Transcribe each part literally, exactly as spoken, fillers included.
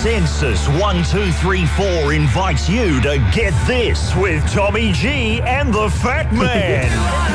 Census one two three four invites you to get this with Tommy G and the Fat Man.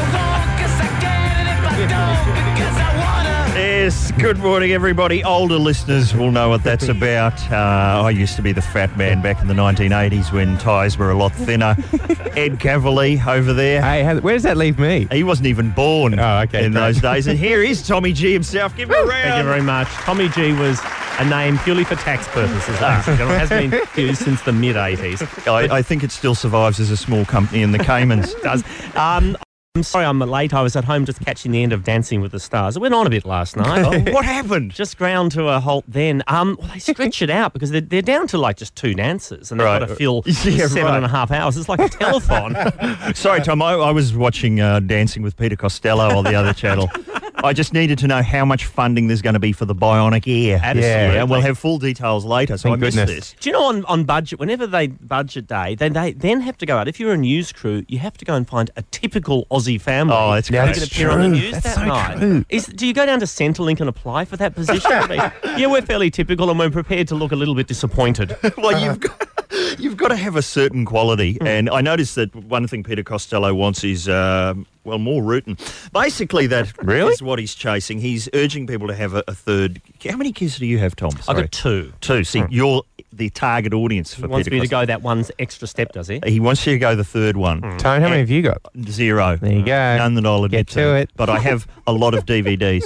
Yes, good morning, everybody. Older listeners will know what that's about. Uh, I used to be the Fat Man back in the nineteen eighties when tyres were a lot thinner. Ed Cavalier over there. Hey, how, where does that leave me? He wasn't even born oh, okay, in great. those days. And here is Tommy G himself. Give him a round. Thank you very much. Tommy G was a name purely for tax purposes. Basically. It has been used since the mid-eighties. I, I think it still survives as a small company in the Caymans. It does. Um, I'm sorry I'm late. I was at home just catching the end of Dancing with the Stars. It went on a bit last night. Oh, what happened? Just ground to a halt then. Um, well, they stretch it out because they're, they're down to like just two dancers and they've Right. got to fill Yeah, seven right. and a half hours. It's like a telethon. Sorry, Tom. I, I was watching uh, Dancing with Peter Costello on the other channel. I just needed to know how much funding there's going to be for the bionic ear. Absolutely. Yeah, and we'll have full details later, so Thank I missed goodness. this. Do you know on, on budget, whenever they budget day, they, they then have to go out. If you're a news crew, you have to go and find a typical Aussie family. Oh, that's Yeah, great. Who that's can appear on the true. news That's that so night. true. Is, do you go down to Centrelink and apply for that position? I mean, yeah, we're fairly typical and we're prepared to look a little bit disappointed. Well, you've got, you've got to have a certain quality. And I noticed that one thing Peter Costello wants is, um, well, more rootin'. Basically, that Really? is what he's chasing. He's urging people to have a, a third. How many kids do you have, Tom? I've Sorry. got two. Two. See, you're the target audience for He wants Peter me to Costello. go that one extra step, does he? He wants you to go the third one. Tone, how many have you got? Zero. There you go. None that I'll admit Get to it. But I have a lot of D V Ds.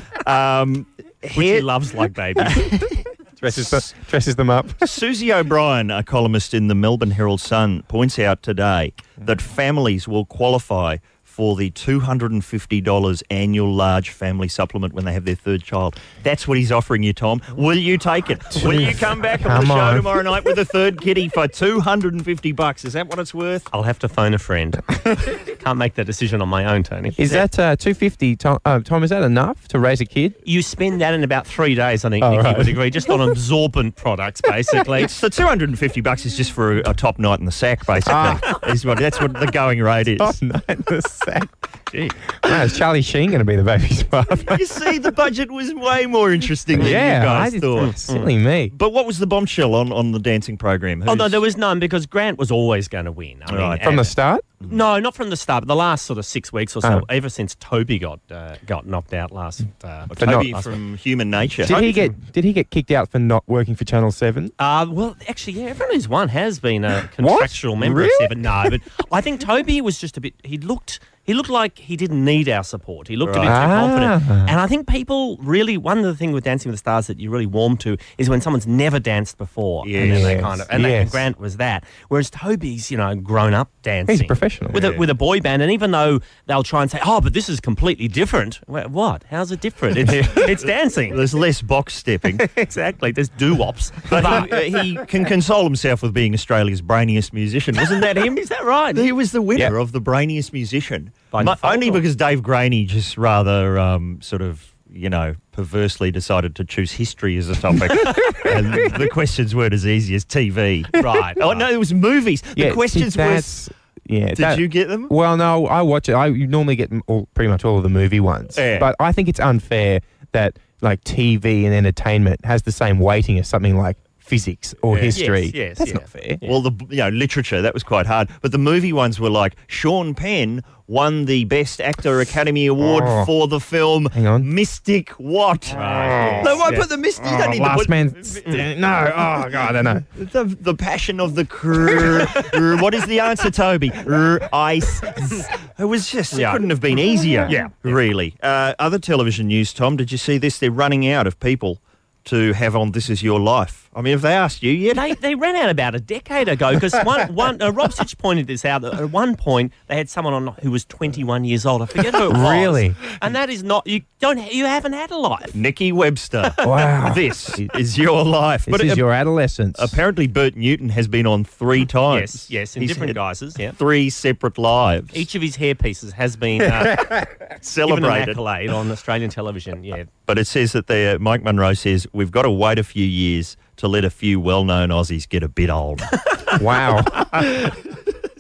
Um, Which he here, loves like babies. Dresses, the, dresses them up. Susie O'Brien, a columnist in the Melbourne Herald Sun, points out today that families will qualify for the two hundred fifty dollars annual large family supplement when they have their third child. That's what he's offering you, Tom. Will you take it? Will you come back on the Come show on. tomorrow night with a third kitty for two hundred fifty bucks? Is that what it's worth? I'll have to phone a friend. Can't make that decision on my own, Tony. Is that uh, two hundred fifty dollars, Tom, uh, Tom, is that enough to raise a kid? You spend that in about three days, I think, Oh, Nikki right. would agree, just on absorbent products, basically. It's the two hundred fifty bucks is just for a, a top night in the sack, basically. Is what, that's what the going rate is. Oh, no, the sack. Gee. No, is Charlie Sheen going to be the baby's father? You see, the budget was way more interesting than yeah, you guys I just thought. thought. Silly me. But what was the bombshell on, on the dancing program? Oh, no, Who's- there was none because Grant was always going to win. I mean, Right. From the and- start? No, not from the start, but the last sort of six weeks or so, Oh. ever since Toby got uh, got knocked out last. Uh, For Toby not- from Human Nature. Did he get Did he get kicked out for not working for Channel seven? Uh, well, actually, yeah, everyone who's won has been a contractual member Really? of Seven. No, but I think Toby was just a bit. He looked. He looked like he didn't need our support. He looked a bit too Right. confident. Ah. And I think people really, one of the things with Dancing with the Stars that you really warm to is when someone's never danced before. And then they Yes. kind of, and, they, and Yes. Grant was that. Whereas Toby's, you know, grown up dancing. He's a professional. With, Yeah. a, with a boy band. And even though they'll try and say, oh, but this is completely different. Well, what? How's it different? It's, it's dancing. There's less box stepping. Exactly. There's doo-wops. But he, uh, he can console himself with being Australia's brainiest musician. Wasn't that him? Is that right? He was the winner Yep. of the brainiest musician. By Mu- default, only or- because Dave Graney just rather um, sort of, you know, perversely decided to choose history as a topic. And the questions weren't as easy as T V. Right. Oh, no, it was movies. Yeah, the questions see, were... that's, yeah. Did that- you get them? Well, no, I watch it. I normally get m- all, pretty much all of the movie ones. Yeah. But I think it's unfair that like T V and entertainment has the same weighting as something like physics or Yeah. history. Yes, yes, That's yeah. not fair. Well, the you know literature, that was quite hard. But the movie ones were like Sean Penn won the Best Actor Academy Award Oh. for the film Hang on. Mystic What? Right, No, yes, why yes. put the Mystic? You Oh, don't need to last put man. No. Oh, God, I don't know. the, the passion of the crew. What is the answer, Toby? R- Ice. It was just, it Yeah. couldn't have been easier. Yeah. Really. Uh, other television news, Tom, did you see this? They're running out of people to have on This Is Your Life. I mean, have they asked you yet? They, they ran out about a decade ago because one, one, uh, Rob Sitch pointed this out. That at one point, they had someone on who was twenty-one years old. I forget who it was. Really? And that is not, you don't, you haven't had a life. Nikki Webster. Wow. This is your life. This is uh, your adolescence. apparently Bert Newton has been on three times. Yes, yes, in He's different had guises. Yeah. Three separate lives. Each of his hair pieces has been uh, given an celebrated. accolade on Australian television. Yeah. But it says that there, Mike Munro says, we've got to wait a few years to let a few well-known Aussies get a bit old. Wow.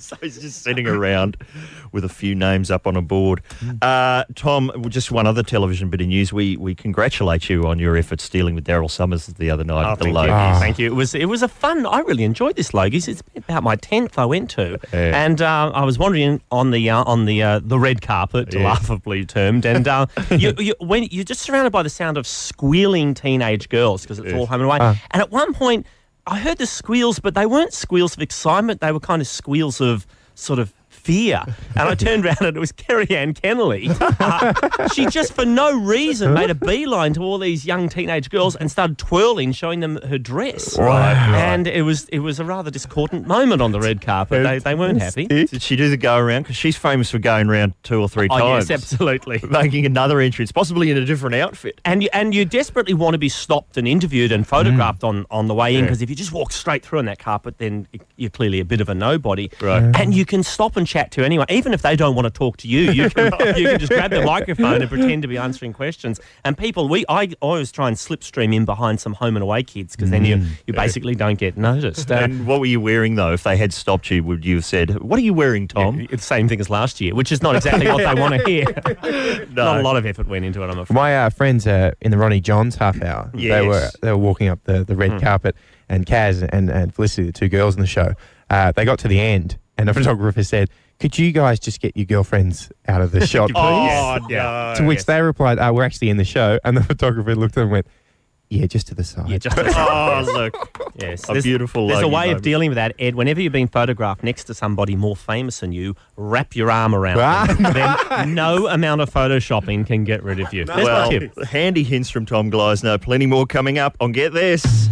So he's just sitting around with a few names up on a board. Uh, Tom, just one other television bit of news. We we congratulate you on your efforts dealing with Daryl Summers the other night Oh, at the thank Logies. you. Oh. Thank you. It was it was a fun. I really enjoyed this Logies. It's about my tenth I went to, Yeah. and uh, I was wandering on the uh, on the uh, the red carpet, Yeah. laughably termed, and uh, you, you when you're just surrounded by the sound of squealing teenage girls because it's Yes. all home and away. Uh. And at one point, I heard the squeals, but they weren't squeals of excitement. They were kind of squeals of sort of fear. And I turned around and it was Kerry Ann Kennelly. Uh, she just, for no reason, made a beeline to all these young teenage girls and started twirling, showing them her dress. Right, right. And it was it was a rather discordant moment on the red carpet. They, they weren't happy. Did she do the go around? Because she's famous for going around two or three Oh, times. yes, absolutely. Making another entrance, possibly in a different outfit. And you, and you desperately want to be stopped and interviewed and photographed on, on the way in, Yeah. because if you just walk straight through on that carpet, then you're clearly a bit of a nobody. Right. And you can stop and chat to anyone, even if they don't want to talk to you. You can you can just grab the microphone and pretend to be answering questions. And people, we I always try and slipstream in behind some home and away kids, because then you you basically don't get noticed. Uh, And what were you wearing, though? If they had stopped you, would you have said, "What are you wearing, Tom?" it's the same thing as last year, which is not exactly what they want to hear. No. Not a lot of effort went into it, I'm afraid. My uh, friends uh, in the Ronnie Johns half hour, they Yes. were they were walking up the, the red carpet, and Kaz and, and Felicity, the two girls in the show, uh, they got to the end, and the photographer said, "Could you guys just get your girlfriends out of the shot, please?" Oh, Yeah. no. To which they replied, uh, "We're actually in the show," and the photographer looked at them and went, "Yeah, just to the side." Yeah, just Oh, look. yes. A There's- beautiful There's a Logie way moment. of dealing with that, Ed. Whenever you're being photographed next to somebody more famous than you, wrap your arm around them. Then no amount of photoshopping can get rid of you. There's my Well, tip. handy hints from Tom Gleisner. Plenty more coming up on Get This.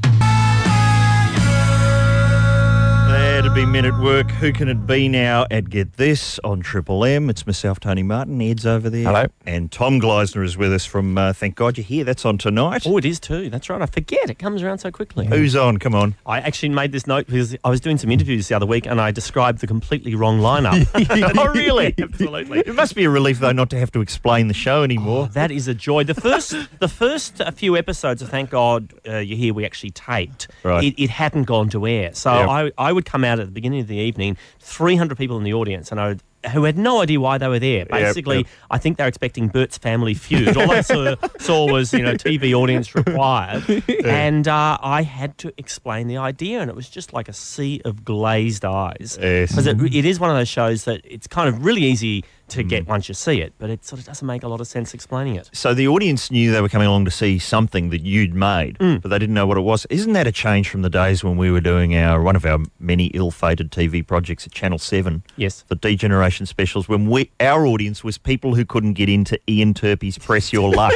That'd be Men at Work. Who can it be now at Get This on Triple M? It's myself, Tony Martin. Ed's over there. Hello. And Tom Gleisner is with us from uh, Thank God You're Here. That's on tonight. Oh, it is too. That's right. I forget. It comes around so quickly. Who's on? Come on. I actually made this note because I was doing some interviews the other week and I described the completely wrong lineup. Oh, really? Absolutely. It must be a relief, though, not to have to explain the show anymore. That is a joy. The first, the first uh, few episodes of Thank God uh, You're Here, we actually taped. Right. It, it hadn't gone to air, so Yep. I, I would come out at the beginning of the evening, three hundred people in the audience, and I would, who had no idea why they were there. Basically, yep. I think they were expecting Bert's Family Feud. All I saw, saw was, you know, T V audience required, and uh, I had to explain the idea, and it was just like a sea of glazed eyes. Yes. Because it, it is one of those shows that it's kind of really easy to get once you see it, but it sort of doesn't make a lot of sense explaining it. So the audience knew they were coming along to see something that you'd made, Mm. but they didn't know what it was. Isn't that a change from the days when we were doing our one of our many ill-fated T V projects at Channel seven, Yes. the Degeneration specials, when we our audience was people who couldn't get into Ian Turpey's Press Your Luck.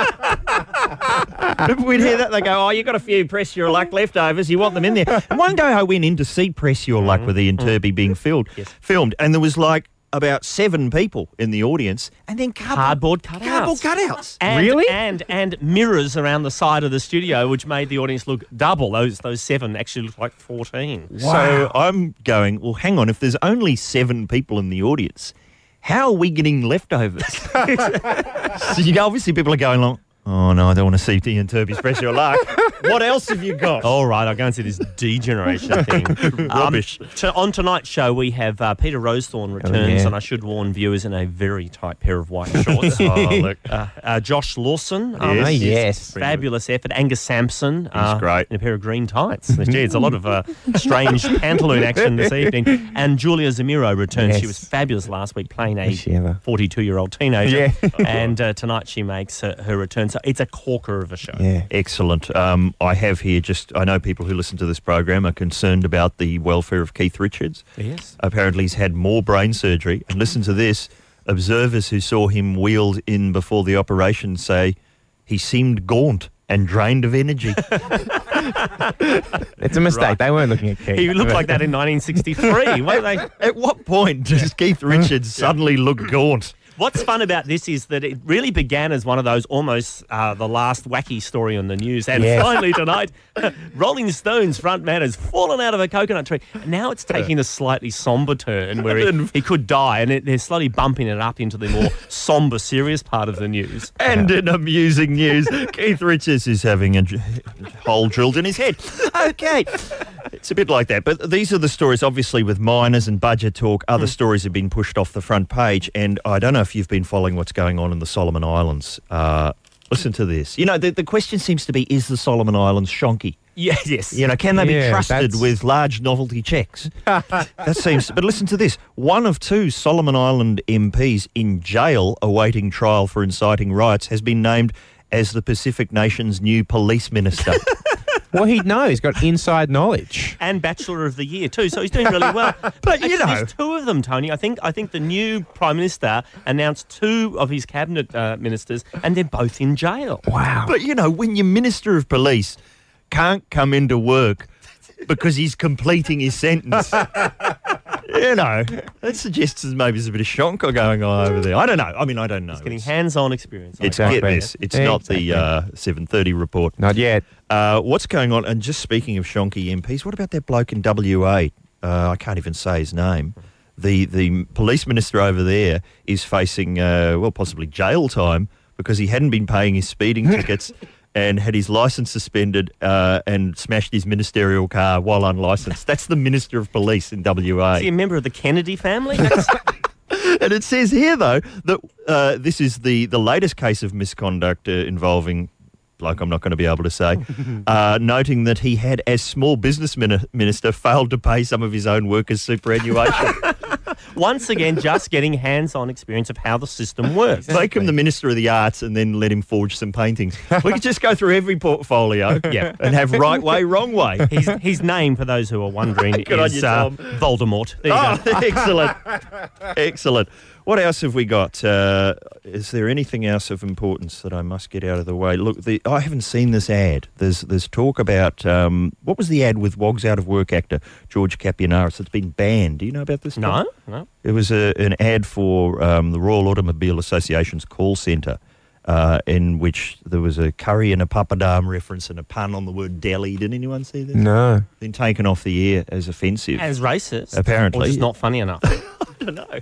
We'd hear that, they go, "Oh, you got a few Press Your Luck leftovers, you want them in there." And one day I went in to see Press Your Luck with Ian Turpey being filmed, Yes. filmed, and there was like about seven people in the audience, and then cardboard, Cardboard cutouts. cardboard cutouts. And, Really? And and mirrors around the side of the studio, which made the audience look double. Those those seven actually looked like fourteen. So I'm going, well, hang on, if there's only seven people in the audience, how are we getting leftovers? So, you know, obviously people are going along, "Oh, no, I don't want to see Ian Turpey's Press Your Luck." What else have you got? All right, I'll go and see this degeneration thing. Rubbish. Um, to, on tonight's show, we have uh, Peter Rosethorn returns, yeah. and I should warn viewers, in a very tight pair of white shorts. Oh, look. Uh, uh, Josh Lawson, um, Yes. Oh, his yes. fabulous effort. Angus Sampson, uh, great. in a pair of green tights. Gee, it's a lot of uh, strange pantaloon action this evening. And Julia Zamiro returns. She Yes. was fabulous last week, playing a Was she ever? forty-two-year-old teenager. Yeah. And uh, tonight she makes uh, her return. So it's a corker of a show. Yeah. Excellent. Um, I have here just, I know people who listen to this program are concerned about the welfare of Keith Richards. Yes. Apparently he's had more brain surgery. And listen to this, observers who saw him wheeled in before the operation say he seemed gaunt and drained of energy. It's a mistake. Right. They weren't looking at Keith. He looked like that in nineteen sixty-three. What are they? At what point does Keith Richards suddenly look gaunt? What's fun about this is that it really began as one of those almost uh, the last wacky story on the news. And Yes. finally tonight, Rolling Stones frontman has fallen out of a coconut tree. Now it's taking a slightly somber turn where he, he could die, and it, they're slowly bumping it up into the more somber, serious part of the news. And in amusing news, Keith Richards is having a j- hole drilled in his head. Okay. It's a bit like that. But these are the stories, obviously, with miners and budget talk. Other mm. stories have been pushed off the front page. And I don't know if you've been following what's going on in the Solomon Islands. Uh, listen to this. You know, the, the question seems to be, is the Solomon Islands shonky? Yeah, yes. You know, can they Yeah, be trusted that's- with large novelty checks? That seems... But listen to this. One of two Solomon Island M Ps in jail awaiting trial for inciting riots has been named as the Pacific Nation's new police minister. Well, he'd know. He's got inside knowledge. And Bachelor of the Year too, so he's doing really well. But, you Actually, know- there's two of them, Tony. I think I think the new Prime Minister announced two of his cabinet uh, ministers, and they're both in jail. Wow. But, you know, when your Minister of Police can't come into work because he's completing his sentence, you know, that suggests there's maybe there's a bit of shonker going on over there. I don't know. I mean, I don't know. He's getting It's, hands-on experience. it's Exactly. get this. It's Yeah, not the exactly. uh, seven thirty report. Not yet. Uh, what's going on? And just speaking of shonky M Ps, what about that bloke in W A? Uh, I can't even say his name. The the police minister over there is facing, uh, well, possibly jail time because he hadn't been paying his speeding tickets and had his licence suspended uh, and smashed his ministerial car while unlicensed. That's the Minister of Police in W A. Is he a member of the Kennedy family? That's- And it says here, though, that uh, this is the, the latest case of misconduct uh, involving, like I'm not going to be able to say, uh, noting that he had, as small business mini- minister, failed to pay some of his own workers' superannuation. Once again, just getting hands-on experience of how the system works. Make him the Minister of the Arts and then let him forge some paintings. We could just go through every portfolio Yeah. and have right way, wrong way. His, his name, for those who are wondering, Good on is you, uh, Tom. Voldemort. There you Oh, go. excellent. Excellent. What else have we got? Uh, is there anything else of importance that I must get out of the way? Look, the, I haven't seen this ad. There's there's talk about, um, what was the ad with Wogs Out of Work actor George Kapianaris? It's been banned. Do you know about this? Tom? No, no. It was a, an ad for um, the Royal Automobile Association's call centre, uh, in which there was a curry and a papadam reference and a pun on the word deli. Did anyone see this? No. Been taken off the air as offensive. As racist. Apparently. Or just not funny enough. I don't know.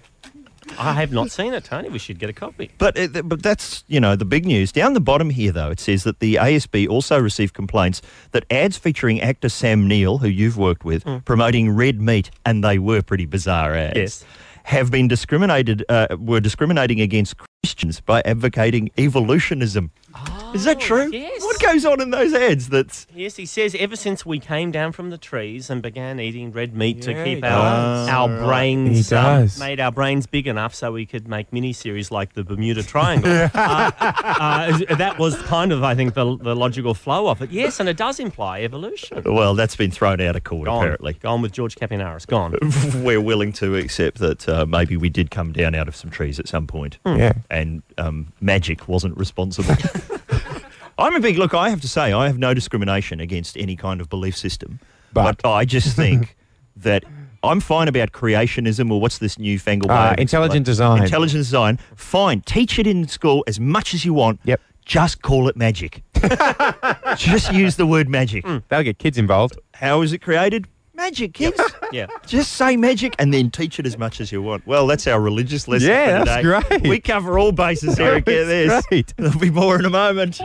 I have not seen it, Tony. We should get a copy. But uh, but that's, you know, the big news. Down the bottom here, though, it says that the A S B also received complaints that ads featuring actor Sam Neill, who you've worked with, promoting red meat, and they were pretty bizarre ads, Yes. have been discriminated, uh, were discriminating against Christians by advocating evolutionism. Is that true? yes. What goes on in those ads that's... Yes, he says, ever since we came down from the trees and began eating red meat Yeah, to he keep our, does. our Right. brains, He um, does. made our brains big enough so we could make miniseries like the Bermuda Triangle. uh, uh, that was kind of, I think, the, the logical flow of it. Yes, and it does imply evolution. Well, that's been thrown out of court, Gone. apparently. Gone with George Kapianaris. Gone. We're willing to accept that uh, maybe we did come down out of some trees at some point. Yeah. And um, magic wasn't responsible. I'm a big, look, I have to say, I have no discrimination against any kind of belief system. But, But- I just think that I'm fine about creationism, or what's this newfangled way Uh, of intelligent explaining- design. Intelligent design. Fine. Teach it in school as much as you want. Yep. Just call it magic. Just use the word magic. That'll get kids involved. How is it created? Magic, kids. Yeah. Just say magic and then teach it as much as you want. Well, that's our religious lesson Yeah, for that's today. great. We cover all bases, Eric. Get this. That's great. There'll be more in a moment.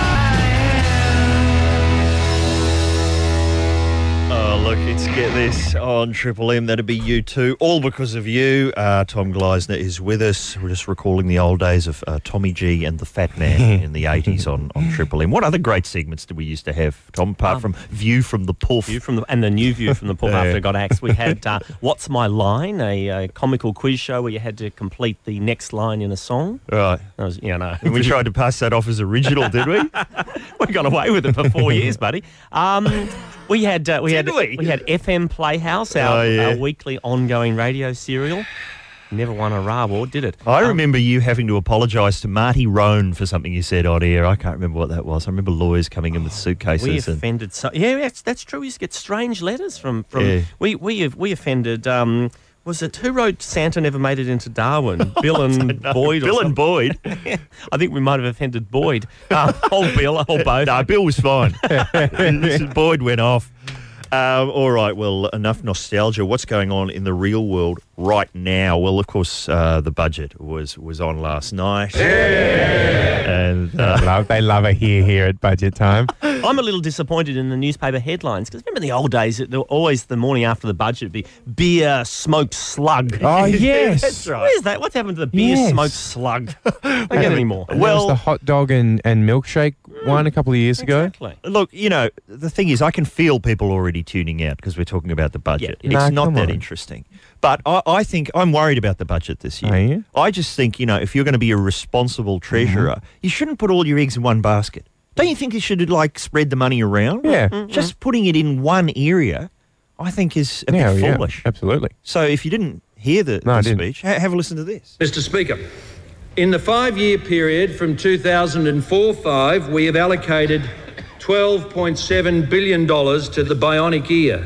Oh, look, it's Get This on Triple M. That'd be you too. All because of you. Uh, Tom Gleisner is with us. We're just recalling the old days of uh, Tommy G and the Fat Man in the eighties on, on Triple M. What other great segments did we used to have, Tom, apart from View from the Puff? View from the, and the new View from the Pub Yeah. after it got axed. We had uh, What's My Line, a, uh comical quiz show where you had to complete the next line in a song. Right. That was, you know, And we tried to pass that off as original, did we? we got away with it for four years, buddy. Um, we had uh, we Did had we? had F M Playhouse, our, Oh, yeah. our weekly ongoing radio serial. Never won a R A award, did it? I Um, remember you having to apologise to Marty Roan for something you said on air. I can't remember what that was. I remember lawyers coming in with We suitcases. and offended so yeah, that's, that's true. We used to get strange letters from from Yeah. we we we offended. Um, was it who wrote Santa Never Made It into Darwin? Bill and Boyd. Or Bill and something? Boyd. I think we might have offended Boyd. Um, or Bill, or both. No, Bill was fine. Boyd went off. Um, all right, well, enough nostalgia. What's going on in the real world right now? Well, of course, uh, the budget was, was on last night. And uh, Love, they love a hear here at budget time. I'm a little disappointed in the newspaper headlines because remember in the old days, it, always the morning after the budget would be beer, smoked slug. Oh, yes. That's right. Where's that? What's happened to the beer, Yes. smoked slug? Don't get any more. And there was Well- the hot dog and, and milkshake one a couple of years ago. Exactly. Look, you know, the thing is, I can feel people already tuning out because we're talking about the budget. Yeah, it's No, not come that on. interesting. But I, I think I'm worried about the budget this year. Are you? I just think, you know, if you're going to be a responsible treasurer, Mm-hmm. you shouldn't put all your eggs in one basket. Don't you think you should, like, spread the money around? Yeah. Just putting it in one area, I think, is a Yeah, bit yeah, foolish. absolutely. So if you didn't hear the, No, I the didn't. speech, ha- have a listen to this. Mister Speaker, in the five-year period from two thousand four to five, we have allocated twelve point seven billion dollars to the bionic ear.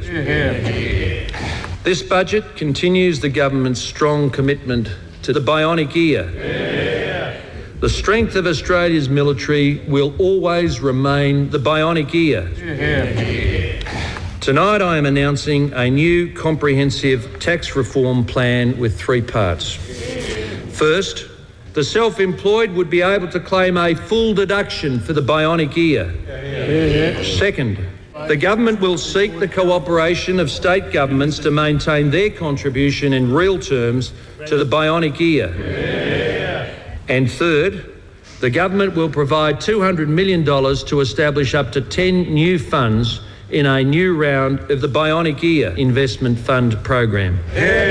This budget continues the government's strong commitment to the bionic ear. The strength of Australia's military will always remain the bionic ear. Tonight I am announcing a new comprehensive tax reform plan with three parts. First, the self-employed would be able to claim a full deduction for the bionic ear. Second, the government will seek the cooperation of state governments to maintain their contribution in real terms to the bionic ear. And third, the government will provide two hundred million dollars to establish up to ten new funds in a new round of the Bionic Ear Investment Fund program.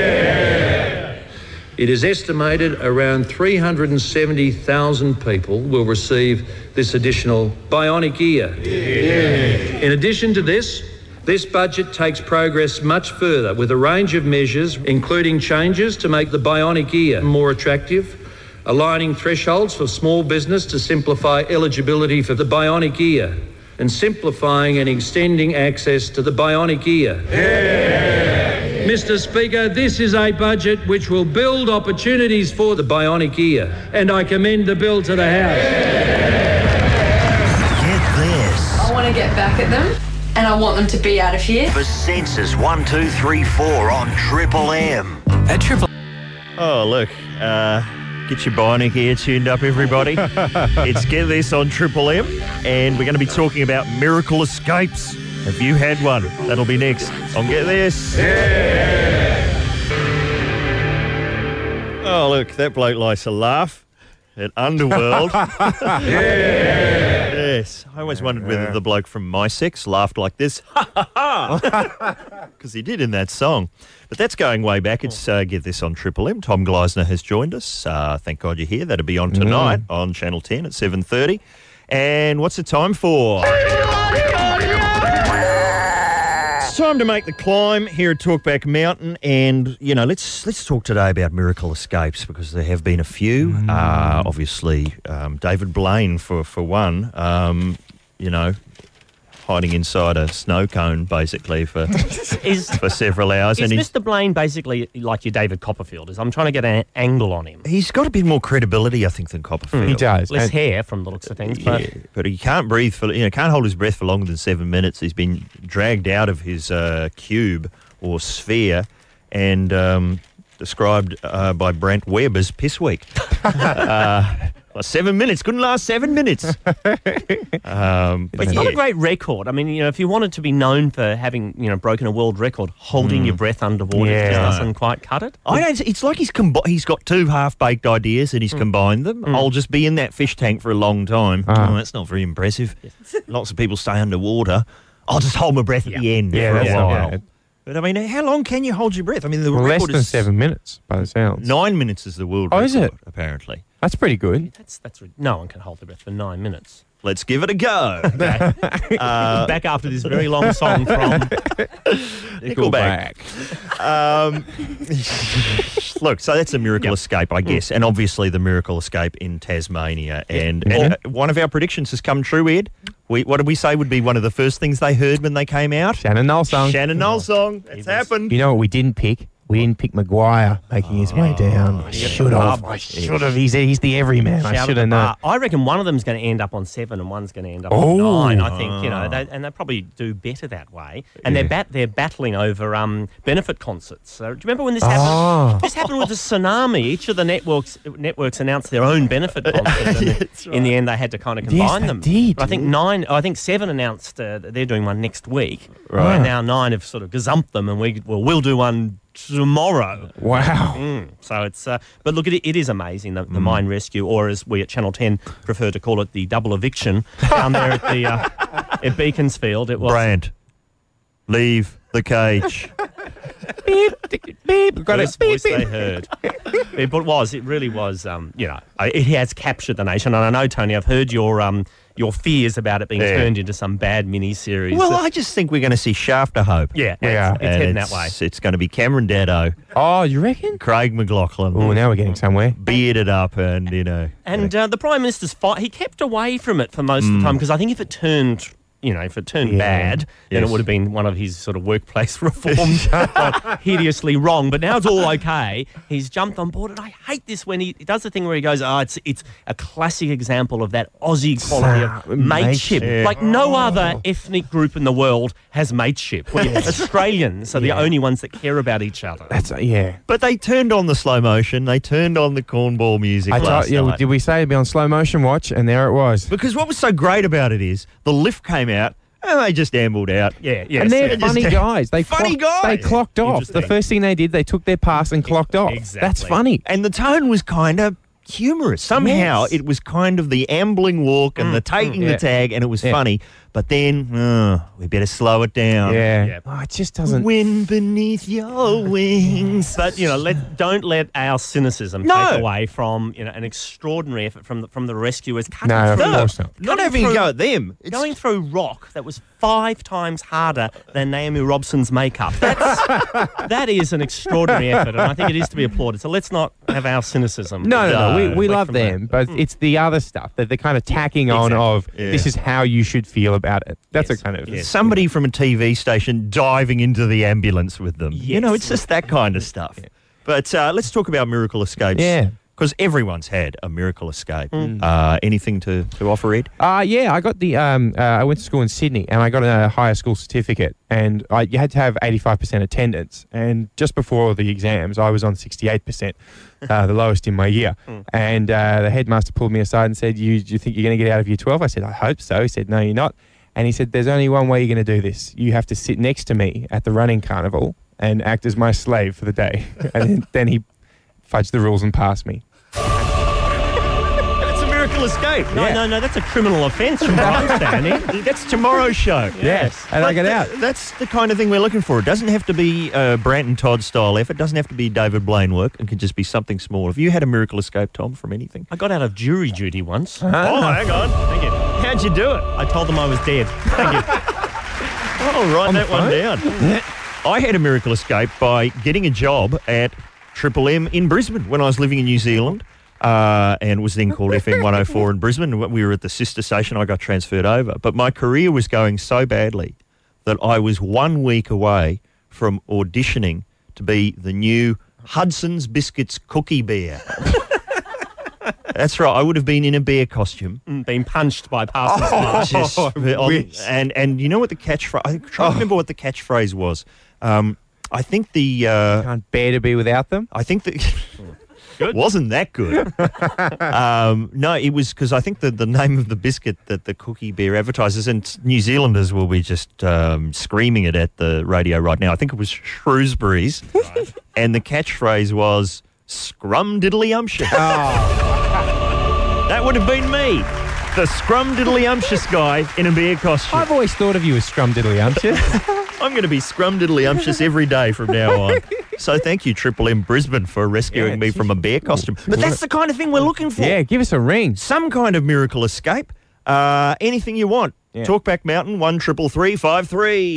It is estimated around three hundred seventy thousand people will receive this additional bionic ear. In addition to this, this budget takes progress much further with a range of measures, including changes to make the bionic ear more attractive, aligning thresholds for small business to simplify eligibility for the bionic ear, and simplifying and extending access to the bionic ear. Mister Speaker, this is a budget which will build opportunities for the bionic ear, and I commend the bill to the House. Get this. I want to get back at them and I want them to be out of here. For Census one two three four on Triple M. At Triple Oh, look, uh, get your bionic ear tuned up, everybody. It's Get This on Triple M, and we're going to be talking about miracle escapes. Have you had one? That'll be next on Get This. Oh, look, that bloke likes to laugh at Underworld. Yes. I always wondered whether the bloke from My Sex laughed like this. Because he did in that song. But that's going way back. It's uh, Get This on Triple M. Tom Gleisner has joined us. Uh, thank God you're here. That'll be on tonight mm. on Channel ten at seven thirty. And what's the time for? It's time to make the climb here at Talkback Mountain, and you know, let's let's talk today about miracle escapes because there have been a few. Mm. Uh, obviously, um, David Blaine for for one. Um, you know, hiding inside a snow cone basically for Is, for several hours. is and he's, Mister Blaine basically like your David Copperfield? Is I'm trying to get an angle on him. he's got a bit more credibility, I think, than Copperfield. He does. Less And- hair from the looks of things, but Yeah, but he can't breathe for you know can't hold his breath for longer than seven minutes. He's been dragged out of his uh, cube or sphere and um, described uh, by Brent Webb as piss weak. uh, well, seven minutes couldn't last seven minutes. um, but it's yeah. not a great record. I mean, you know, if you wanted to be known for having, you know, broken a world record, holding your breath underwater Yeah. just doesn't quite cut it. I don't. It's like he's combi- he's got two half-baked ideas and he's combined them. I'll just be in that fish tank for a long time. Ah. Oh, that's not very impressive. Lots of people stay underwater. I'll just hold my breath at the end Yeah, for that's a not while. bad. But I mean, how long can you hold your breath? I mean, the Well, less record than is seven minutes by the sounds. Nine minutes is the world Oh, record, is it? apparently. That's pretty good. That's that's re- no one can hold their breath for nine minutes. Let's give it a go. uh, Back after this very long song from Nickelback. um, look, so that's a miracle escape, I guess, and obviously the miracle escape in Tasmania. And, and uh, one of our predictions has come true, Ed. We, what did we say would be one of the first things they heard when they came out? Shannon Knoll song. Shannon Knoll song. It's happened. You know what we didn't pick? We didn't pick Maguire making his way down. I should have. I should have. He's, he's the everyman. I Shout should at have the known. bar. I reckon one of them's going to end up on seven and one's going to end up Oh. on nine. I think you know, they, and they probably do better that way. And Yeah. they're bat, they're battling over um, benefit concerts. So, do you remember when this Oh. happened? This happened with the tsunami. Each of the networks networks announced their own benefit concert. And That's in the end, they had to kind of Yes, combine they them. did. But I think nine. I think seven announced uh, that they're doing one next week. Right. And now nine have sort of gazumped them, and we well we'll do one tomorrow. Wow. Mm, so it's, uh, but look, it, it is amazing, the, the mine rescue, or as we at Channel ten prefer to call it, the double eviction down there at the uh, at Beaconsfield. It was Brand, leave the cage. Beep, beep. Got first it. Beep, voice they beep. heard. It but was, it really was, um, you know, I- it has captured the nation. And I know, Tony, I've heard your um, your fears about it being Yeah. turned into some bad mini-series. Well, Uh, I just think we're going to see Shaft of Hope. yeah, Yeah. it's, it's And heading it's, that way. It's going to be Cameron Daddo, Oh, you reckon? Craig McLaughlin, Oh, now we're getting somewhere. bearded up, and you know. And uh, the Prime Minister's fight, he kept away from it for most of the time, because I think if it turned, you know, if it turned Yeah. bad, then Yes. it would have been one of his sort of workplace reforms gone hideously wrong. But now it's all okay. He's jumped on board, and I hate this when he, he does the thing where he goes, oh, it's it's a classic example of that Aussie quality of Sa- mateship. mateship. Like no other ethnic group in the world has mateship. We, Australians are the Yeah. only ones that care about each other. That's yeah. But they turned on the slow motion. They turned on the cornball music I last thought, yeah, night. did we say it'd be on slow motion watch? And there it was. Because what was so great about it is the lift came out and they just ambled out. Yeah, yeah. and they're Just- funny guys. They Funny clocked, They guys. clocked off. The Interesting. first thing they did, they took their pass and clocked off. Exactly. That's funny. And the tone was kind of humorous. Somehow Yes. it was kind of the ambling walk and the taking yeah. the tag, and it was Yeah. funny. But then, uh, we better slow it down. Yeah. Yeah. Oh, it just doesn't. Wind beneath your wings. But you know, let don't let our cynicism No. take away from you know an extraordinary effort from the, from the rescuers cutting No, of through, course not. Not cutting having a through- go at them. It's going through rock that was five times harder than Naomi Robson's makeup. That's, that is an extraordinary effort, and I think it is to be applauded. So let's not have our cynicism. No, no, no. We, we Reflect love from that. them, but it's the other stuff that they're kind of tacking on exactly. of Yeah. this is how you should feel about it. That's Yes. a kind of. Yes. somebody from a T V station diving into the ambulance with them. You know, Yes. it's just that kind of stuff. But uh, let's talk about miracle escapes. Yeah. Because everyone's had a miracle escape. Uh, anything to, to offer, Ed? Uh, yeah, I got the. Um, uh, I went to school in Sydney, and I got a higher school certificate, and I, you had to have eighty-five percent attendance. And just before the exams, I was on sixty-eight percent, uh, the lowest in my year. And uh, the headmaster pulled me aside and said, "You, do you think you're going to get out of year twelve?" I said, "I hope so." He said, "No, you're not." And he said, "There's only one way you're going to do this. You have to sit next to me at the running carnival and act as my slave for the day." And then, then he fudged the rules and passed me. That's a miracle escape. No, Yeah. no, no. That's a criminal offence from grandstanding. That's tomorrow's show. Yes, and I But got out. th- That's the kind of thing we're looking for. It doesn't have to be uh, Branton Todd style effort. It doesn't have to be David Blaine work. It can just be something small. Have you had a miracle escape, Tom, from anything? I got out of jury duty once. Oh, hang on. Thank you. How'd you do it? I told them I was dead. Thank you. Oh, write On the that one down. I had a miracle escape by getting a job at Triple M in Brisbane when I was living in New Zealand, uh, and was then called F M one oh four in Brisbane. We were at the sister station. I got transferred over. But my career was going so badly that I was one week away from auditioning to be the new Hudson's Biscuits cookie bear. That's right. I would have been in a bear costume. Been punched by passers by. Just on- wish. and and you know what the catchphrase? I try to remember what the catchphrase was. Um, I think the uh, Can't bear to be without them. I think that wasn't that good. um, no, it was because I think the the name of the biscuit that the cookie bear advertises, and New Zealanders will be just um, screaming it at the radio right now. I think it was Shrewsbury's, and the catchphrase was "Scrum diddly umptious." That would have been me, the scrum diddly umptious guy in a bear costume. I've always thought of you as scrum diddly umptious. I'm going to be scrum diddly umptious every day from now on. So thank you, Triple M Brisbane, for rescuing Yeah, me from a bear costume. But that's the kind of thing we're looking for. Yeah, give us a ring. Some kind of miracle escape. Uh, anything you want. Yeah. Talkback Mountain, one triple three five three.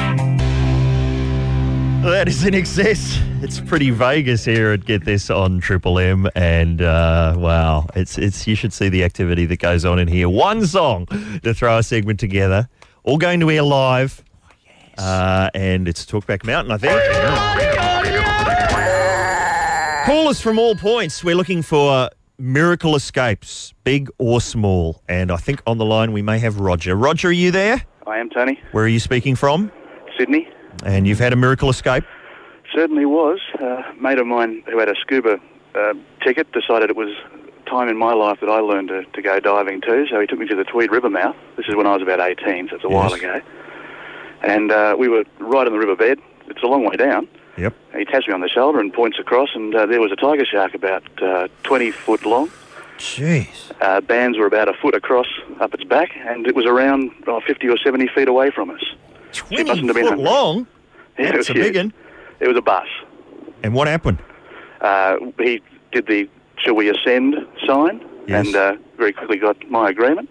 That is in excess. It's pretty Vegas here at Get This on Triple M, and uh, wow, it's it's you should see the activity that goes on in here. One song to throw a segment together, all going to air live, uh, and it's Talkback Mountain, I think. Callers from all points. We're looking for miracle escapes, big or small. And I think on the line we may have Roger. Roger, are you there? I am, Tony. Where are you speaking from? Sydney. And you've had a miracle escape? Certainly was. Uh, a mate of mine who had a scuba uh, ticket decided it was time in my life that I learned to, to go diving too, so he took me to the Tweed River mouth. This is when I was about eighteen, so it's a Yes. while ago. And uh, we were right on the riverbed. It's a long way down. Yep. He taps me on the shoulder and points across, and uh, there was a tiger shark about uh, twenty foot long. Jeez. Uh, bands were about a foot across up its back, and it was around oh, fifty or seventy feet away from us. twenty mustn't have been foot hungry. long? Yeah, it That's was a huge. big one. It was a bus. And what happened? Uh, he did the "shall we ascend" sign, Yes. and uh, very quickly got my agreement.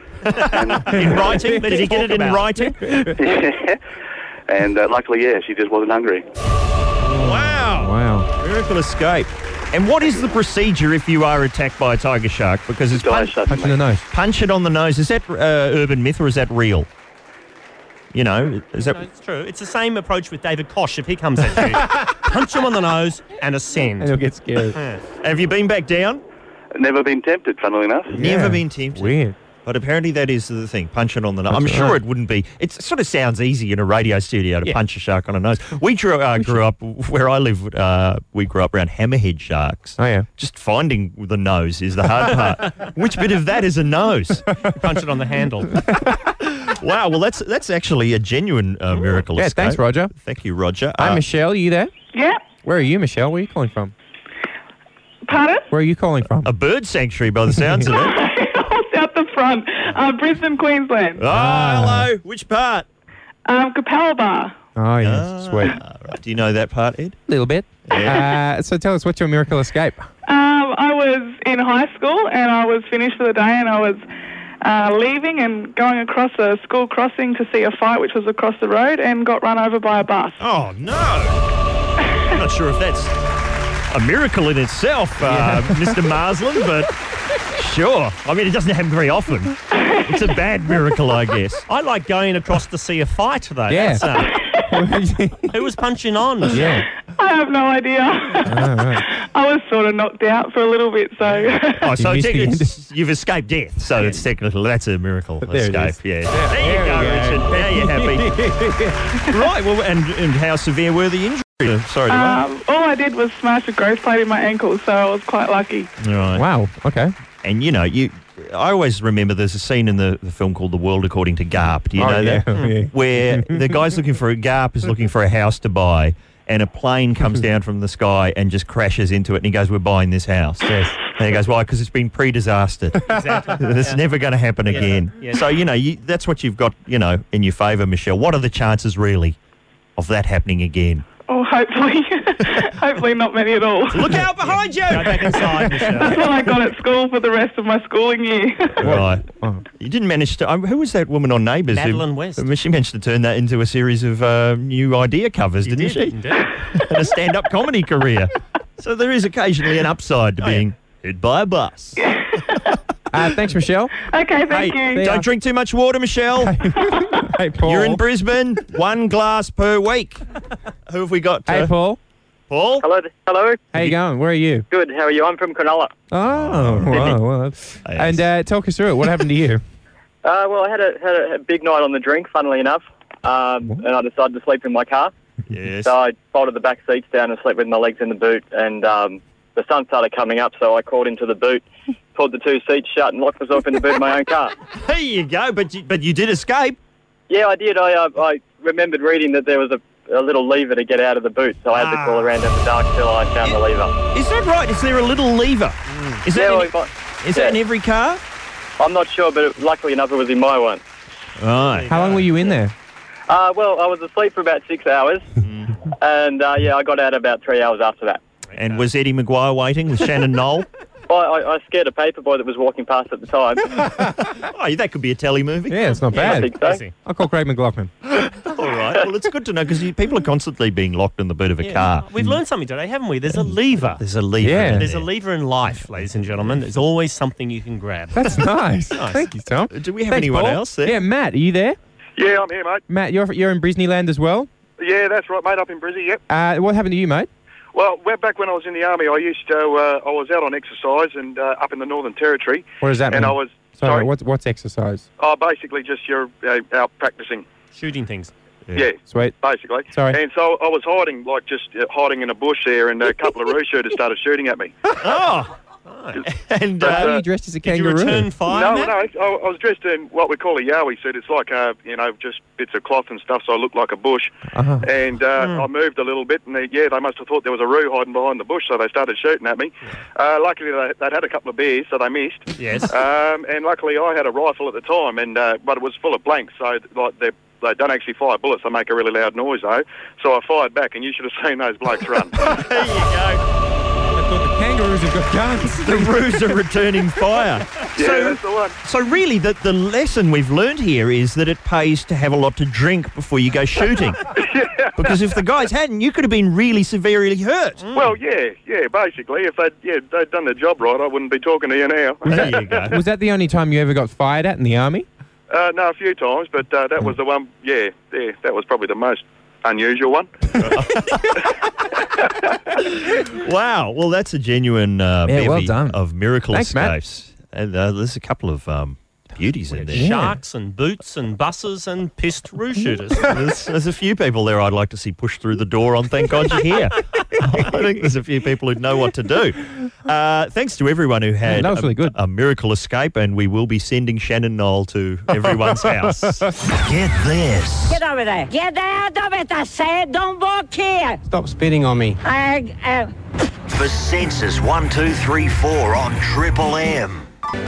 In writing? Did he get it in writing? And uh, luckily, yes, he just wasn't hungry. Wow. Wow. Miracle escape. And what is the procedure if you are attacked by a tiger shark? Because it's Die punch, suddenly. Punch in the nose. punch it on the nose. Is that uh, urban myth or is that real? You know, is that... No, it's true. It's the same approach with David Kosh if he comes at you. Punch him on the nose and ascend. And he'll get scared. Have you been back down? Never been tempted, funnily enough. Never been tempted. Weird. But apparently that is the thing, punch it on the nose. Punch I'm it, sure right. it wouldn't be. It sort of sounds easy in a radio studio to Yeah. punch a shark on a nose. We grew, uh, grew up, where I live, uh, we grew up around hammerhead sharks. Oh, yeah. Just finding the nose is the hard part. Which bit of that is a nose? Punch it on the handle. Wow, well, that's that's actually a genuine uh, miracle Yeah, escape. thanks, Roger. Thank you, Roger. Hi, Uh, Michelle. Are you there? Yeah. Where are you, Michelle? Where are you calling from? Pardon? Where are you calling from? a bird sanctuary by the sounds of it. Out the front. Uh, Brisbane, Queensland. Oh, hello. Which part? Um, Capella Bar. Oh, yes. Sweet. Ah, right. Do you know that part, Ed? A little bit. Uh, so tell us, what's your miracle escape? Um, I was in high school and I was finished for the day and I was uh, leaving and going across a school crossing to see a fight which was across the road and got run over by a bus. Oh, no. I'm not sure if that's a miracle in itself, uh, Mister Marsland, but sure. I mean, it doesn't happen very often. It's a bad miracle, I guess. I like going across to see a fight, though. Yeah. That's, uh, who was punching on? Yeah. I have no idea. Oh, right. I was sort of knocked out for a little bit, so... Oh, so You missed technically the end. it's- you've escaped death, so it's technically, that's a miracle There it escape. is. Yeah. There you go, we go. Richard. Now you're happy. Right, well, and, and how severe were the injuries? Uh, Sorry to Um, all I did was smash a growth plate in my ankle, so I was quite lucky. Right. Wow. Okay. And, you know, you. I always remember there's a scene in the, the film called The World According to Garp. Do you Oh, know yeah. that? Yeah. Where the guy's looking for a Garp is looking for a house to buy, and a plane comes down from the sky and just crashes into it, and he goes, "We're buying this house." Yes. And he goes, "Why? Because it's been pre-disastered. Exactly. It's Yeah. never going to happen Yeah. again." Yeah. So you know, you, that's what you've got, you know, in your favour, Michelle. What are the chances, really, of that happening again? Oh, hopefully. hopefully not many at all. Look out behind you! Go back inside, Michelle. That's what I got at school for the rest of my schooling year. Right. Oh. You didn't manage to. Um, who was that woman on Neighbours? who- Madeline West. She managed to turn that into a series of uh, new idea covers, You didn't did, she? indeed. And a stand-up comedy career. So there is occasionally an upside to Oh, yeah. being hit by a bus. Uh, thanks, Michelle. Okay, thank Hey, you. See ya. don't drink too much water, Michelle. Hey, Paul. You're in Brisbane. One glass per week. Who have we got? Hey, uh, Paul. Paul? Hello, hello. How you going? Where are you? Good. How are you? I'm from Cronulla. Oh, wow. Well, and uh, talk us through it. What happened to you? Uh, well, I had a had a, a big night on the drink, funnily enough, um, and I decided to sleep in my car. Yes. So I folded the back seats down and slept with my legs in the boot, and um, the sun started coming up, so I crawled into the boot, pulled the two seats shut, and locked myself in the boot of my own car. There you go. But you, but you did escape. Yeah, I did. I uh, I remembered reading that there was a, a little lever to get out of the boot, so I had to Ah. crawl around in the dark till I found the lever. Is that right? Is there a little lever? Is that, Yeah, in, well, is that in yeah. every car? I'm not sure, but it, luckily enough, it was in my one. Right. How long were you in there? Uh, well, I was asleep for about six hours, and uh, yeah, I got out about three hours after that. And was Eddie Maguire waiting with Shannon Knoll? I, I, I scared a paperboy that was walking past at the time. Oh, that could be a telly movie. Yeah, it's not I bad. think so. I'll call Craig McLaughlin. All right. Well, it's good to know because people are constantly being locked in the boot of a Yeah. car. We've learned something today, haven't we? There's a lever. There's a lever. Yeah. in There's a there. lever in life, ladies and gentlemen. There's always something you can grab. That's nice. Thank you, Tom. Do we have Thanks, anyone Paul. else there? Yeah, Matt, are you there? Yeah, I'm here, mate. Matt, you're you're in Brisneyland as well. Yeah, that's right, mate, up in Brizzy, yep. Uh, what happened to you, mate? Well, way back when I was in the army, I used to. Uh, I was out on exercise and uh, up in the Northern Territory. What does that and mean? I was Sorry, sorry. What's, what's exercise? Oh, basically just you're uh, out practicing. Shooting things. Yeah. Sweet. Basically. Sorry. And so I was hiding, like just uh, hiding in a bush there, and a couple of roo shooters started shooting at me. Oh. And But, Why uh, are you dressed as a Did you kangaroo? return fire, No, Matt? no, I, I was dressed in what we call a yowie suit. It's like, uh, you know, just bits of cloth and stuff, so I looked like a bush. Uh-huh. And uh, Hmm. I moved a little bit, and they, yeah, they must have thought there was a roo hiding behind the bush, so they started shooting at me. Uh, luckily, they, they'd had a couple of beers, so they missed. Yes. Um, and luckily, I had a rifle at the time, and uh, but it was full of blanks, so like they they don't actually fire bullets. They make a really loud noise, though. So I fired back, and you should have seen those blokes run. there you go. I thought the kangaroos have got guns. The roos are returning fire. Yeah, so, that's the one. so really, the, the lesson we've learned here is that it pays to have a lot to drink before you go shooting. Because if the guys hadn't, you could have been really severely hurt. Well, yeah, yeah, basically, if they'd, yeah, they'd done their job right, I wouldn't be talking to you now. There you go. Was that the only time you ever got fired at in the army? Uh, no, a few times, but uh, that was the one, yeah, yeah, that was probably the most unusual one. Wow. Well, that's a genuine uh, Yeah, well bevy done. of miracle Thanks, Matt. escapes. And uh, there's a couple of um, beauties in there. Sharks and boots and buses and pissed roo shooters. There's, there's a few people there I'd like to see push through the door on Thank God You're Here. I think there's a few people who know what to do. Uh, thanks to everyone who had Yeah, that was a, really good. a miracle escape, and we will be sending Shannon Knoll to everyone's house. Get this. Get over there. Get out of it, I said. Don't walk here. Stop spitting on me. I, uh, For Census one two three four on Triple M.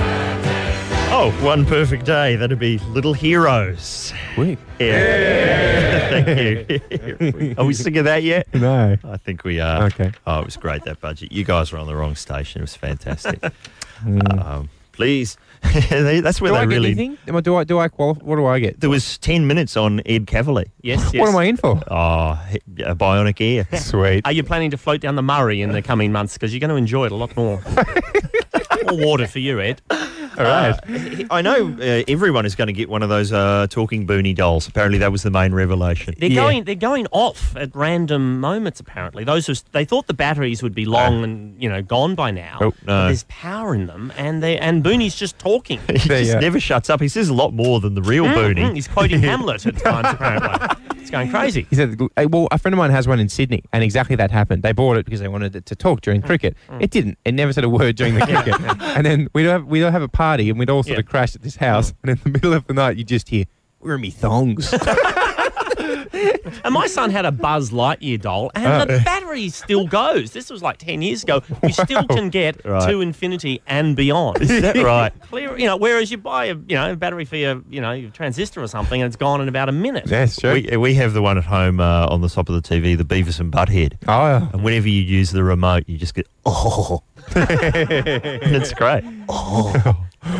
Oh, one perfect day. That'd be Little Heroes. Sweet. Yeah. Thank you. Are we sick of that yet? No. I think we are. Okay. Oh, it was great, that budget. You guys were on the wrong station. It was fantastic. Mm. um, please. That's where Do they I get really... anything? Am I- Do I, do I qualify? What do I get? There was ten minutes on Ed Cavalier. Yes, yes. What am I in for? Oh, he- a bionic ear. Sweet. Are you planning to float down the Murray in the coming months? Because you're going to enjoy it a lot more. More water for you, Ed. All right. Uh, I know uh, everyone is going to get one of those uh, talking Boonie dolls. Apparently, that was the main revelation. They're Yeah. going. They're going off at random moments. Apparently, those who they thought the batteries would be long and you know gone by now. Oh, But no. there's power in them, and they and Boonie's just talking. He There just you are. never shuts up. He says a lot more than the real Mm, Boonie. mm, He's quoting Hamlet at times. Apparently, it's going crazy. He said, "Hey, well, a friend of mine has one in Sydney, and exactly that happened. They bought it because they wanted it to talk during cricket. It didn't. It never said a word during the cricket. And then we'd have, we'd have a party, and we'd all sort Yeah. of crash at this house, and in the middle of the night, you just hear, where are me thongs? And my son had a Buzz Lightyear doll, and the battery still goes. This was like ten years ago. We still can get Right. to infinity and beyond. Is that right? Clear, you know. Whereas you buy a you know a battery for your you know your transistor or something, and it's gone in about a minute. That's true. We, we have the one at home uh, on the top of the T V, the Beavis and Butthead. oh, yeah. And whenever you use the remote, you just get, oh. And it's great. Oh.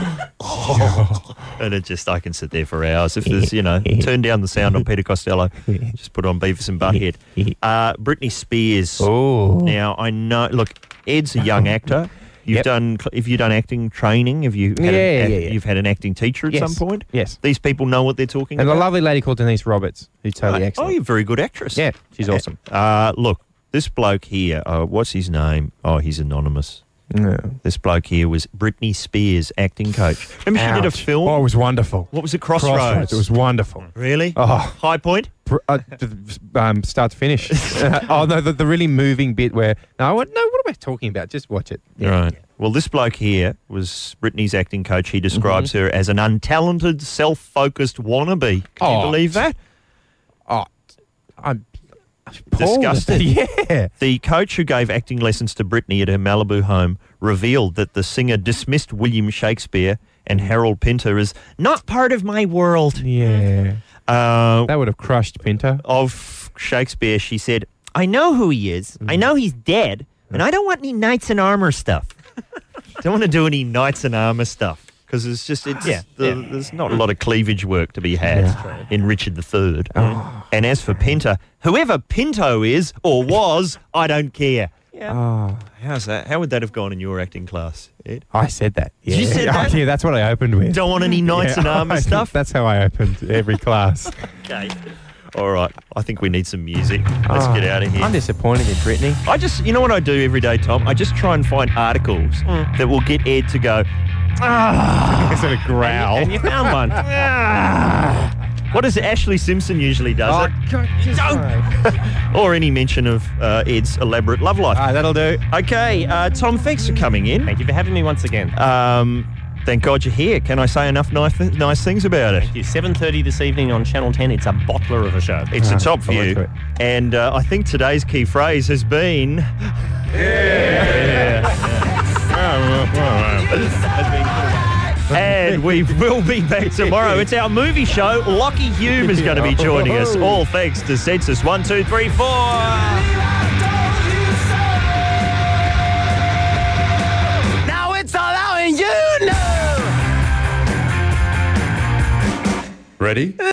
Oh. And it just, I can sit there for hours. If there's, you know, turn down the sound on Peter Costello, just put on Beavis and Butthead. Uh, Britney Spears. Oh. Now, I know, look, Ed's a young actor. You've Yep. done, have you done acting training? Have you had Yeah, an, yeah, yeah. You've had an acting teacher at Yes. some point? Yes. These people know what they're talking And a about? lovely lady called Denise Roberts, who's totally Oh, excellent. you're a very good actress. Yeah, she's awesome. Uh, look, this bloke here, uh, what's his name? Oh, he's anonymous. No. This bloke here was Britney Spears' acting coach. Remember she did a Ouch. film? Oh, it was wonderful. What was it, Crossroads? Crossroads. It was wonderful. Really? Oh. High Point? Br- uh, d- um, start to finish. oh, no, the, the really moving bit where, no, what, no, what am I talking about? Just watch it. Yeah. Right. Well, this bloke here was Britney's acting coach. He describes her as an untalented, self-focused wannabe. Can you Oh, believe that? Oh, I'm appalled. Disgusted. Yeah. The coach who gave acting lessons to Britney at her Malibu home revealed that the singer dismissed William Shakespeare and Harold Pinter as not part of my world. Yeah. Uh, That would have crushed Pinter. of Shakespeare, she said, I know who he is. I know he's dead, and I don't want any knights in armor stuff. Don't want to do any knights in armor stuff. Because it's just, it's Yeah, the, yeah. there's not a lot of cleavage work to be had Yeah. in Richard the Third. And as for Pinter, whoever Pinto is or was, I don't care. Oh, How's that? How would that have gone in your acting class, Ed? I said that. Yeah. You said that? Yeah, that's what I opened with. Don't want any knights Yeah, in armor I- stuff? That's how I opened every class. Okay. All right. I think we need some music. Let's Oh, get out of here. I'm disappointed in Brittany. I just, you know what I do every day, Tom? I just try and find articles Mm. that will get Ed to go, ah. Sort of growl. And you found one. Ah. What does Ashley Simpson usually does? it? Or any mention of uh, Ed's elaborate love life. Ah, that'll do. Okay, uh, Tom, thanks for coming in. Thank you for having me once again. Um, thank God you're here. Can I say enough nice, nice things about it? Thank you. seven thirty this evening on Channel ten. It's a bottler of a show. It's Ah, a top I like view. it. And uh, I think today's key phrase has been... And we will be back tomorrow. It's our movie show. Lockie Hume is going to be joining us. All thanks to Census one two three four. Now it's allowing you know. Ready?